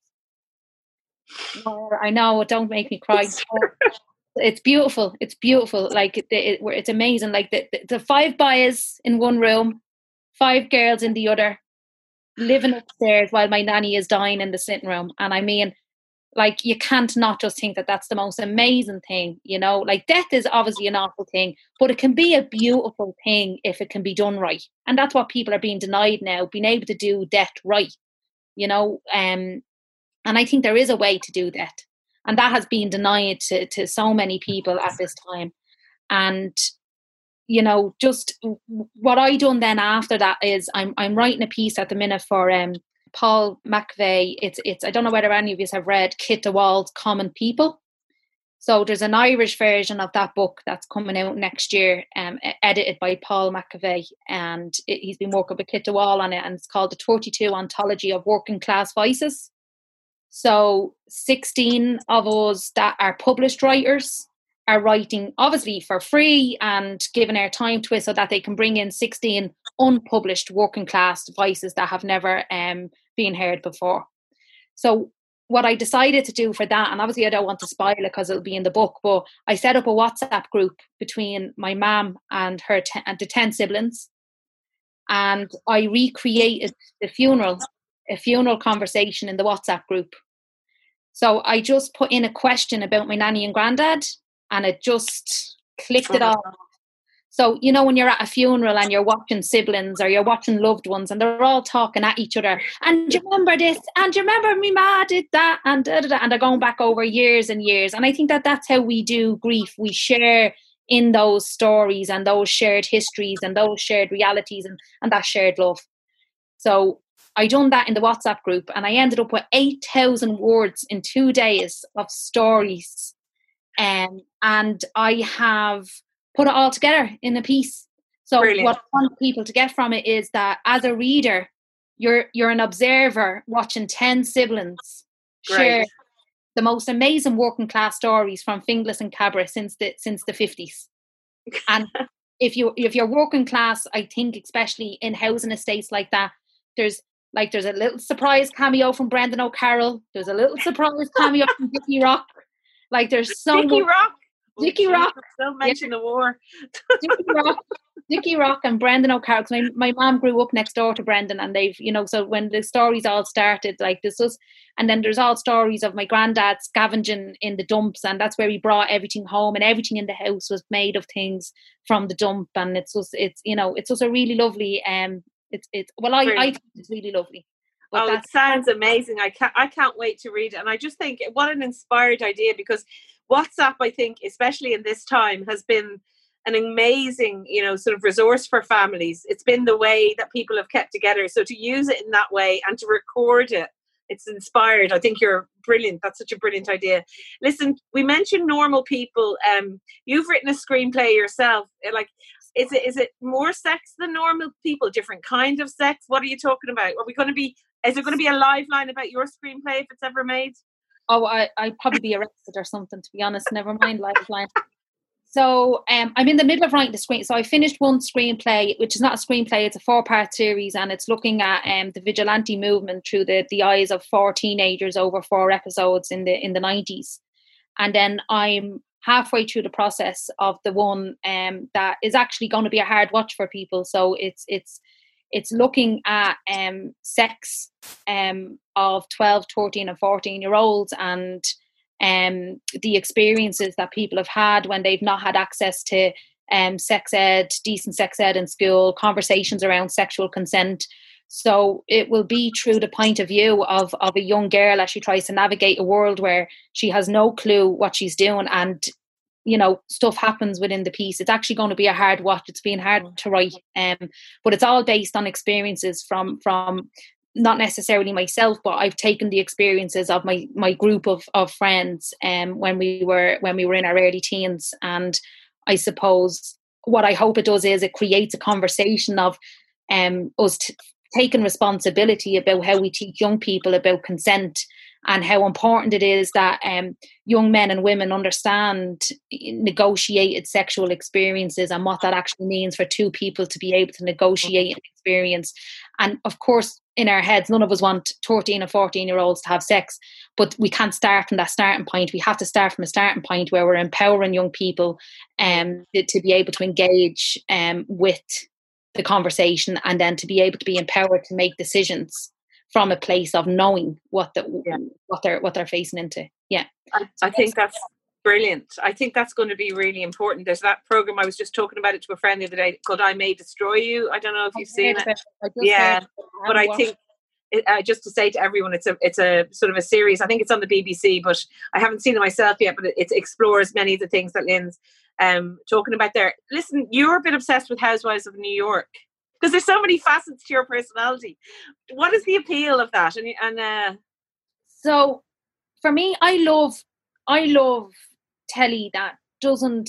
Oh, I know, don't make me cry. It's beautiful. It's beautiful. Like it, it, it's amazing. Like the, the, the five boys in one room, five girls in the other, living upstairs while my nanny is dying in the sitting room. And I mean, like, you can't not just think that that's the most amazing thing, you know. Like, death is obviously an awful thing, but it can be a beautiful thing if it can be done right. And that's what people are being denied now, being able to do death right, you know. Um, and I think there is a way to do that. And that has been denied to, to so many people at this time. And, you know, just what I done then after that is I'm I'm writing a piece at the minute for um Paul McAvey. It's it's I don't know whether any of you have read Kit de Wald's Common People. So there's an Irish version of that book that's coming out next year, um, edited by Paul McAvey, and it, he's been working with Kit de Wald on it, and it's called the thirty-two Ontology of Working Class Voices. So sixteen of us that are published writers are writing obviously for free and giving our time to it so that they can bring in sixteen unpublished working class voices that have never um, been heard before. So what I decided to do for that, and obviously I don't want to spoil it because it'll be in the book, but I set up a WhatsApp group between my mum and her ten, and the ten siblings, and I recreated the funeral, a funeral conversation in the WhatsApp group. So I just put in a question about my nanny and granddad, and it just clicked it off. So, you know, when you're at a funeral and you're watching siblings or you're watching loved ones and they're all talking at each other, and you remember this, and you remember me ma did that, and da, da, da, and they're going back over years and years. And I think that that's how we do grief. We share in those stories and those shared histories and those shared realities and, and that shared love. So I done that in the WhatsApp group, and I ended up with eight thousand words in two days of stories. Um, and I have put it all together in a piece. So Brilliant. What I want people to get from it is that as a reader, you're you're an observer watching ten siblings Great. Share the most amazing working class stories from Finglas and Cabra since the since the fifties. And if you if you're working class, I think especially in housing estates like that, there's like there's a little surprise cameo from Brendan O'Carroll. There's a little surprise cameo from Dickie Rock. Like there's so Dickie much, Rock. Dickie Rock. Don't mention yeah. the war. Dickie Rock, Dickie Rock, and Brendan O'Carroll. My my mom grew up next door to Brendan, and they've you know. So when the stories all started, like this was, and then there's all stories of my granddad scavenging in the dumps, and that's where he brought everything home, and everything in the house was made of things from the dump, and it's just it's you know it's just a really lovely um it's it's well I I think it's really lovely. But oh, it sounds amazing. I can't, I can't wait to read it. And I just think what an inspired idea, because WhatsApp, I think, especially in this time, has been an amazing, you know, sort of resource for families. It's been the way that people have kept together. So to use it in that way and to record it, it's inspired. I think you're brilliant. That's such a brilliant idea. Listen, we mentioned normal people. Um, you've written a screenplay yourself. Like, is it is it more sex than normal people? Different kind of sex? What are you talking about? Are we going to be? Is there going to be a live line about your screenplay if it's ever made? Oh, I I'd probably be arrested or something. To be honest, never mind live line. So um, I'm in the middle of writing the screen. So I finished one screenplay, which is not a screenplay, it's a four-part series, and it's looking at um, the vigilante movement through the, the eyes of four teenagers over four episodes in the in the nineties. And then I'm halfway through the process of the one um, that is actually going to be a hard watch for people. So it's it's it's looking at um, sex um, of twelve, thirteen and fourteen year olds, and um, the experiences that people have had when they've not had access to um, sex ed, decent sex ed in school, conversations around sexual consent. So it will be through the point of view of, of a young girl as she tries to navigate a world where she has no clue what she's doing, and, you know, stuff happens within the piece. It's actually going to be a hard watch. It's been hard to write, um, but it's all based on experiences from from not necessarily myself, but I've taken the experiences of my my group of of friends um, when we were when we were in our early teens. And I suppose what I hope it does is it creates a conversation of um, us t- taking responsibility about how we teach young people about consent, and how important it is that um, young men and women understand negotiated sexual experiences and what that actually means for two people to be able to negotiate an experience. And of course, in our heads, none of us want thirteen or fourteen year olds to have sex, but we can't start from that starting point. We have to start from a starting point where we're empowering young people um, to be able to engage um, with the conversation, and then to be able to be empowered to make decisions from a place of knowing what the yeah. what they're what they're facing into. Yeah, I, I think that's brilliant. I think that's going to be really important. There's that program I was just talking about it to a friend the other day called "I May Destroy You." I don't know if you've seen it. it. Yeah, it. but I think it, uh, just to say to everyone, it's a it's a sort of a series. I think it's on the B B C, but I haven't seen it myself yet. But it, it explores many of the things that Lynn's um, talking about there. Listen, you're a bit obsessed with Housewives of New York, because there's so many facets to your personality. What is the appeal of that? And and uh... so, for me, I love I love telly that doesn't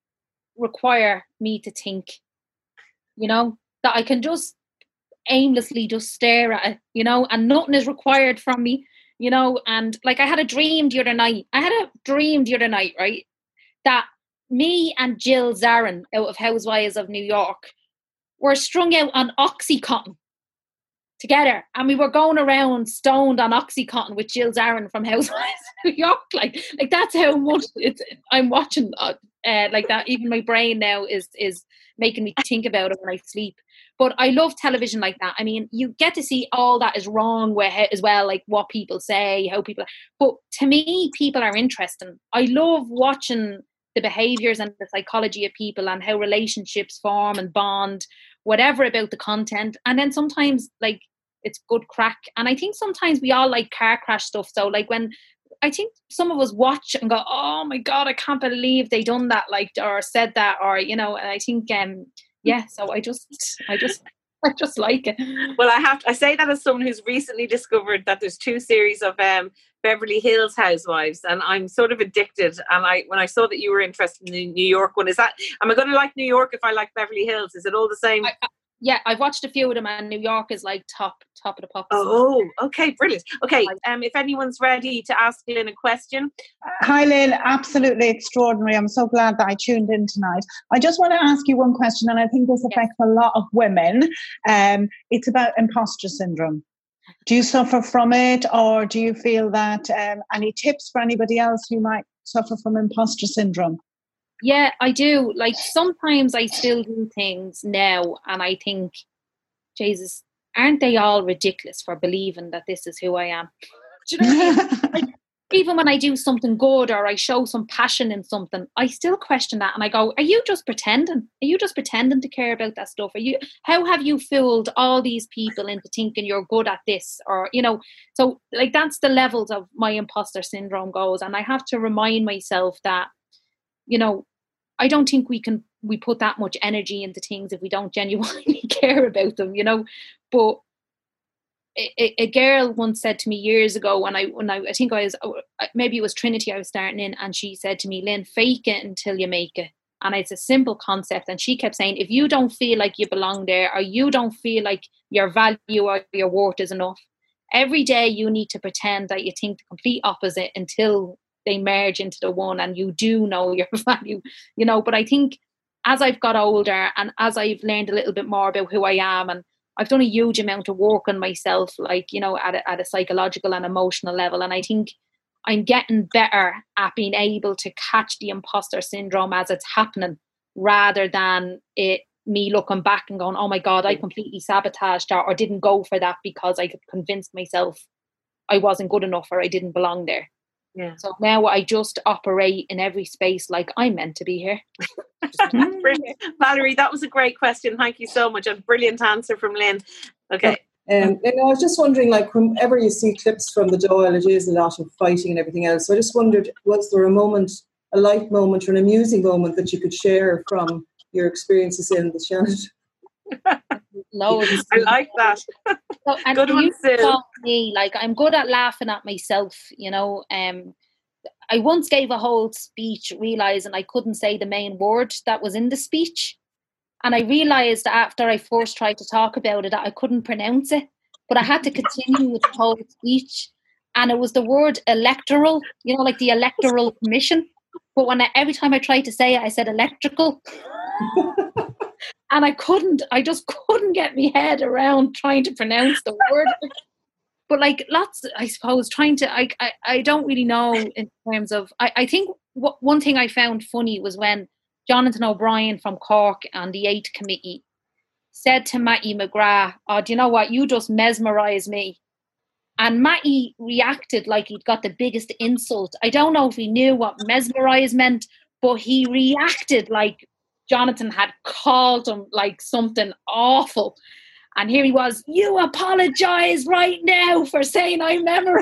require me to think. You know, that I can just aimlessly just stare at it. You know, and nothing is required from me. You know, and like I had a dream the other night. I had a dream the other night, right? That me and Jill Zarin out of Housewives of New York were strung out on Oxycontin together, and we were going around stoned on Oxycontin with Jill Zarin from Housewives of New York. Like, like that's how much it's. I'm watching uh, uh, like that. Even my brain now is is making me think about it when I sleep. But I love television like that. I mean, you get to see all that is wrong with it as well, like what people say, how people. But to me, people are interesting. I love watching the behaviors and the psychology of people and how relationships form and bond, whatever about the content. And then sometimes like it's good crack. And I think sometimes we all like car crash stuff. So like when I think some of us watch and go, oh my God, I can't believe they done that, like, or said that, or, you know, and I think, um, yeah, so I just, I just, I just like it. Well, I have to, I say that as someone who's recently discovered that there's two series of um, Beverly Hills Housewives, and I'm sort of addicted. And I, when I saw that you were interested in the New York one, is that, am I going to like New York if I like Beverly Hills? Is it all the same? I, I, yeah, I've watched a few of them, and New York is like top, top of the pops. Oh, okay, brilliant. Okay, um, if anyone's ready to ask Lynn a question. Hi, Lynn. Absolutely extraordinary. I'm so glad that I tuned in tonight. I just want to ask you one question, and I think this affects yes. a lot of women. Um, it's about imposter syndrome. Do you suffer from it, or do you feel that um, any tips for anybody else who might suffer from imposter syndrome? Yeah, I do. Like sometimes I still do things now and I think, Jesus, aren't they all ridiculous for believing that this is who I am? Do you know what I mean? like, even when I do something good or I show some passion in something, I still question that. And I go, are you just pretending? Are you just pretending to care about that stuff? Are you, how have you fooled all these people into thinking you're good at this? Or, you know, so like that's the levels of my imposter syndrome goes. And I have to remind myself that, you know, I don't think we can, we put that much energy into things if we don't genuinely care about them, you know, but A, a girl once said to me years ago when I when I, I think I was maybe it was Trinity I was starting in, and she said to me, Lynn, fake it until you make it. And it's a simple concept, and she kept saying, if you don't feel like you belong there, or you don't feel like your value or your worth is enough, every day you need to pretend that you think the complete opposite until they merge into the one and you do know your value, you know. But I think as I've got older and as I've learned a little bit more about who I am, and I've done a huge amount of work on myself, like, you know, at a, at a psychological and emotional level. And I think I'm getting better at being able to catch the imposter syndrome as it's happening, rather than it me looking back and going, oh my God, I completely sabotaged that or didn't go for that because I could convince myself I wasn't good enough or I didn't belong there. Yeah. So now I just operate in every space like I'm meant to be here. Brilliant. Valerie, that was a great question. Thank you so much. A brilliant answer from Lynn. Okay. Um, and I was just wondering, like, whenever you see clips from the Dáil, it is a lot of fighting and everything else. So I just wondered, was there a moment, a light moment or an amusing moment that you could share from your experiences in the Shannon? Loads. I like that. So, and good one, Sue. Me, like, I'm good at laughing at myself, you know. Um, I once gave a whole speech realising I couldn't say the main word that was in the speech. And I realised after I first tried to talk about it that I couldn't pronounce it. But I had to continue with the whole speech. And it was the word electoral, you know, like the Electoral Commission. But when I, every time I tried to say it, I said electrical. And I couldn't, I just couldn't get my head around trying to pronounce the word. But like lots, I suppose, trying to, I I, I don't really know in terms of, I, I think w- one thing I found funny was when Jonathan O'Brien from Cork on the eighth committee said to Mattie McGrath, oh, do you know what, you just mesmerise me. And Mattie reacted like he'd got the biggest insult. I don't know if he knew what mesmerise meant, but he reacted like Jonathan had called him like something awful. And here he was, you apologise right now for saying I memorise.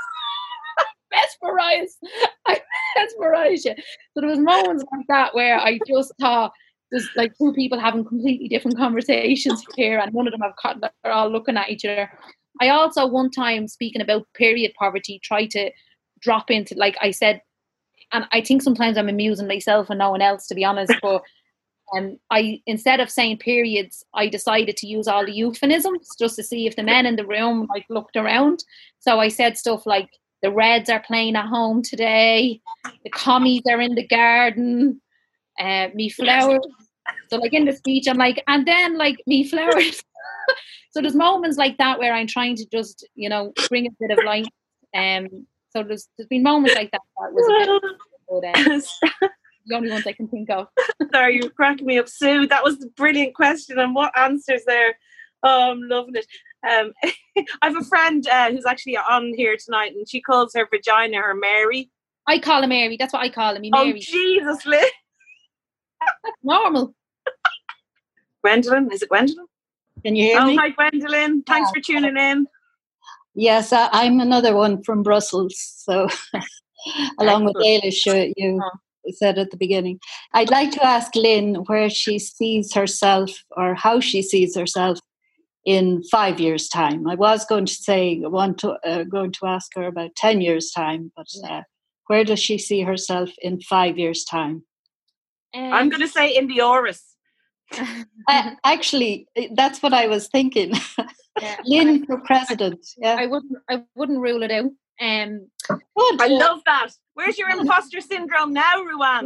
mesmerise. I mesmerise you. So there was moments like that where I just thought there's like two people having completely different conversations here and none of them have caught, they're all looking at each other. I also one time speaking about period poverty tried to drop into, like I said, and I think sometimes I'm amusing myself and no one else, to be honest, but Um, I instead of saying periods, I decided to use all the euphemisms just to see if the men in the room like looked around. So I said stuff like the Reds are playing at home today, the commies are in the garden, uh, me flowers. So like in the speech, I'm like, and then like me flowers. So there's moments like that where I'm trying to just, you know, bring a bit of light. Um, so there's there's been moments like that. That was a bit. But, uh, the only ones I can think of. Sorry, you're cracking me up, Sue. That was a brilliant question, and what answers there. Oh, I'm loving it. Um, I have a friend uh, who's actually on here tonight, and she calls her vagina her Mary. I call her Mary. That's what I call her, me Mary. Oh, Jesus, Liz. That's normal. Gwendolyn, is it Gwendolyn? Can you hear oh, me? Hi, Gwendolyn. Thanks for tuning in. Yes, I, I'm another one from Brussels, so along with Eilish, you, you oh. said at the beginning. I'd like to ask Lynn where she sees herself or how she sees herself in five years' time. I was going to say, I want to, uh, going to ask her about ten years' time, but uh, where does she see herself in five years' time? Um, I'm going to say in the Oris. uh, actually, that's what I was thinking. Yeah. Lynn for president. Yeah, I wouldn't. I wouldn't rule it out. Um, I love that. Where's your imposter syndrome now, Ruan?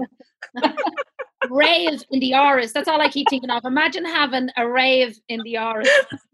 Rave in the Oris. That's all I keep thinking of. Imagine having a rave in the Oris.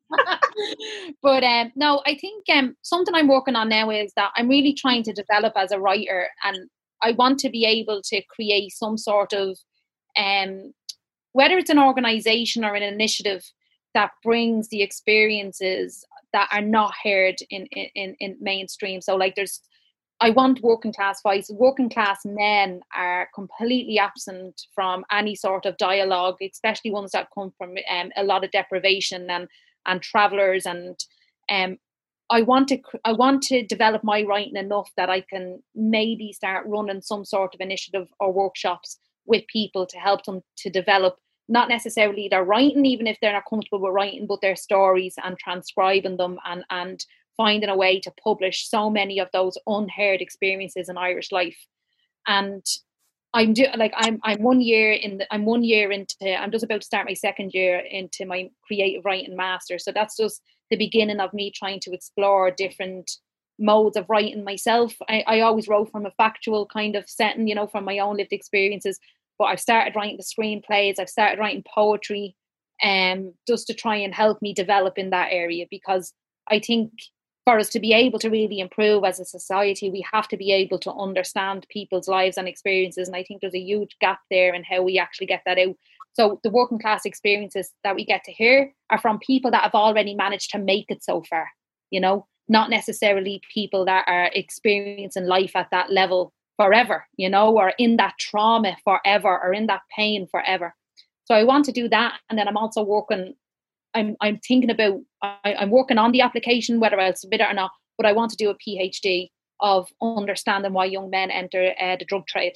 But um, no, I think um, something I'm working on now is that I'm really trying to develop as a writer, and I want to be able to create some sort of, um, whether it's an organisation or an initiative that brings the experiences that are not heard in, in, in mainstream. So like there's, I want working class voice. Working class men are completely absent from any sort of dialogue, especially ones that come from um, a lot of deprivation and and travellers. And um, I want to I want to develop my writing enough that I can maybe start running some sort of initiative or workshops with people to help them to develop not necessarily their writing, even if they're not comfortable with writing, but their stories, and transcribing them and and finding a way to publish so many of those unheard experiences in Irish life. And I'm do like I'm I'm one year in the I'm one year into I'm just about to start my second year into my creative writing master. So that's just the beginning of me trying to explore different modes of writing myself. I, I always wrote from a factual kind of setting, you know, from my own lived experiences. But I've started writing the screenplays, I've started writing poetry, um, just to try and help me develop in that area, because I think for us to be able to really improve as a society, we have to be able to understand people's lives and experiences. And I think there's a huge gap there in how we actually get that out. So the working class experiences that we get to hear are from people that have already managed to make it so far, you know, not necessarily people that are experiencing life at that level forever, you know, or in that trauma forever, or in that pain forever. So I want to do that. And then I'm also working I'm I'm thinking about, I, I'm working on the application, whether I'll submit it or not, but I want to do a PhD of understanding why young men enter uh, the drug trade,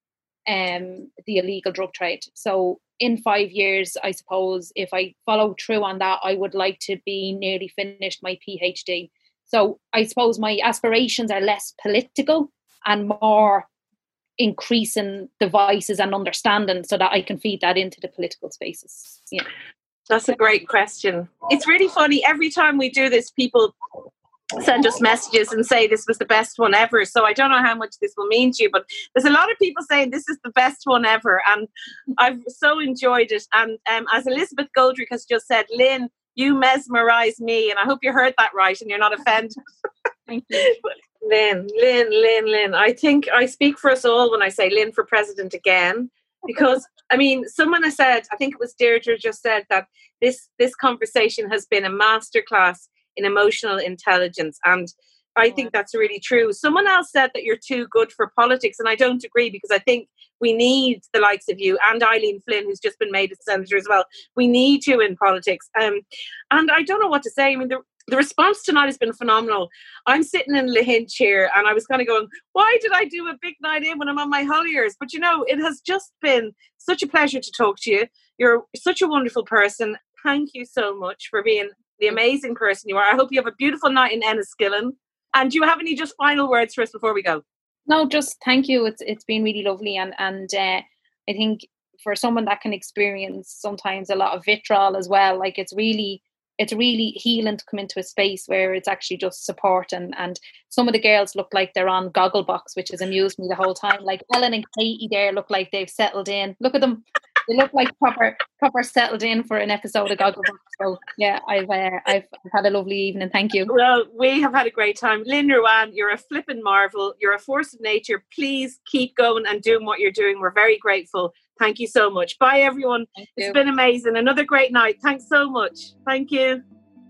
um, the illegal drug trade. So in five years, I suppose, if I follow through on that, I would like to be nearly finished my PhD. So I suppose my aspirations are less political and more increasing the voices and understanding, so that I can feed that into the political spaces. Yeah. That's a great question. It's really funny. Every time we do this, people send us messages and say this was the best one ever. So I don't know how much this will mean to you, but there's a lot of people saying this is the best one ever. And I've so enjoyed it. And um, as Elizabeth Goldrick has just said, Lynn, you mesmerise me. And I hope you heard that right and you're not offended. Thank you. Lynn, Lynn, Lynn, Lynn. I think I speak for us all when I say Lynn for president again. Because, I mean, someone has said, I think it was Deirdre just said, that this this conversation has been a masterclass in emotional intelligence. And I think that's really true. Someone else said that you're too good for politics. And I don't agree, because I think we need the likes of you and Eileen Flynn, who's just been made a senator as well. We need you in politics. Um, and I don't know what to say. I mean, the The response tonight has been phenomenal. I'm sitting in Lahinch here and I was kind of going, why did I do a big night in when I'm on my holidays? But you know, it has just been such a pleasure to talk to you. You're such a wonderful person. Thank you so much for being the amazing person you are. I hope you have a beautiful night in Enniskillen. And do you have any just final words for us before we go? No, just thank you. It's It's been really lovely. And, and uh, I think for someone that can experience sometimes a lot of vitriol as well, like it's really... it's really healing to come into a space where it's actually just support. And, and some of the girls look like they're on Gogglebox, which has amused me the whole time. Like Ellen and Katie there look like they've settled in. Look at them. They look like proper proper settled in for an episode of Gogglebox. So yeah, I've, uh, I've had a lovely evening. Thank you. Well, we have had a great time. Lynn Ruane, you're a flippin' marvel. You're a force of nature. Please keep going and doing what you're doing. We're very grateful. Thank you so much. Bye, everyone. It's been amazing. Another great night. Thanks so much. Thank you.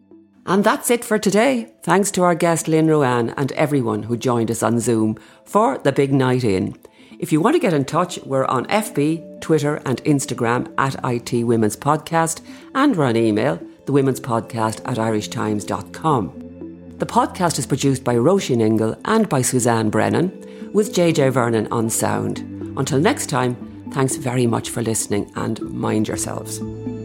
And that's it for today. Thanks to our guest Lynn Ruane and everyone who joined us on Zoom for the big night in. If you want to get in touch, we're on F B, Twitter and Instagram at I T Women's Podcast, and we're on email, thewomenspodcast at irishtimes dot com. The podcast is produced by Roisin Ingle and by Suzanne Brennan, with J J Vernon on sound. Until next time, thanks very much for listening and mind yourselves.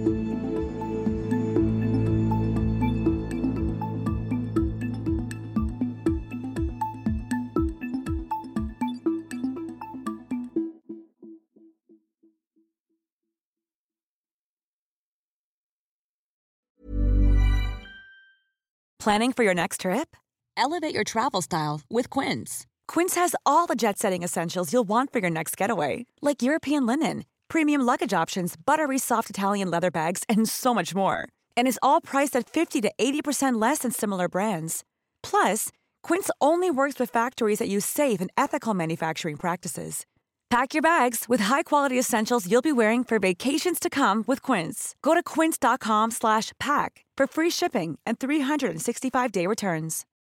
Planning for your next trip? Elevate your travel style with Quince. Quince has all the jet-setting essentials you'll want for your next getaway, like European linen, premium luggage options, buttery soft Italian leather bags, and so much more. And is all priced at fifty to eighty percent less than similar brands. Plus, Quince only works with factories that use safe and ethical manufacturing practices. Pack your bags with high-quality essentials you'll be wearing for vacations to come with Quince. Go to quince.com slash pack for free shipping and three sixty-five day returns.